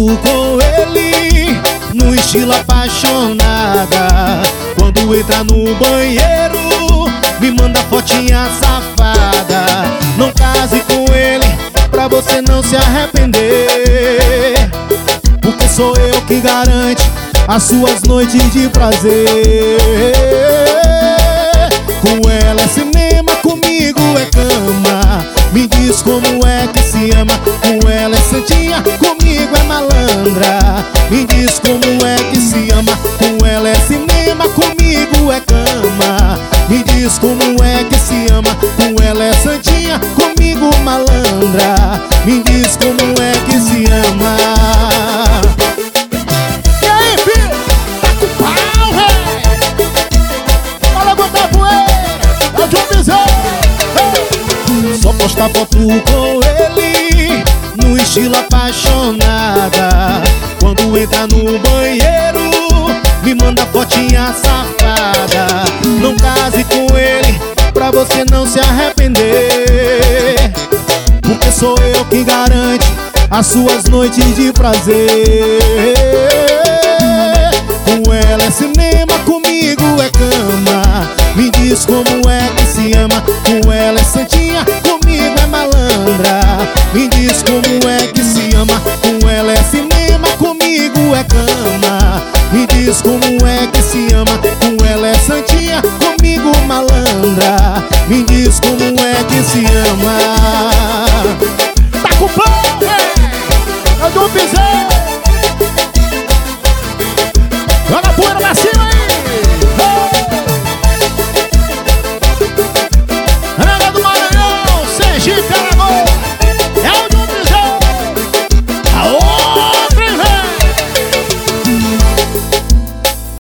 com ele no estilo apaixonada. Quando entra no banheiro, me manda fotinha safada. Não case com ele pra você não se arrepender, porque sou eu que garante as suas noites de prazer. Com ela é cinema, comigo é cama. Me diz como é que se ama. Com ela é santinha, comigo é malandra. Me diz como é que se ama. Com ela é cinema, comigo é cama. Me diz como é que se ama. Com ela é santinha, comigo malandra. Me diz como é que se ama. E aí, filho? Tá com pau, rei? Fala, botar poeira. É o João Bezerra. Só posta foto com ele no estilo apaixonada. Quando entra no banheiro, me manda fotinha safada. Não case com ele pra você não se arrepender, porque sou eu que garante as suas noites de prazer. Com ela é cinema, comigo é cama. Me diz como é que se ama. Com ela é santinha, comigo é malandra. Me diz como é que se ama. Com ela é cinema, comigo é cama. Me diz como é que se ama. Com ela é santinha, comigo malandra. Me diz como é que se ama. Tá com pau, rei? É o João Bezerra. Joga a poeira pra cima aí. Regra do Maranhão, Sergipe.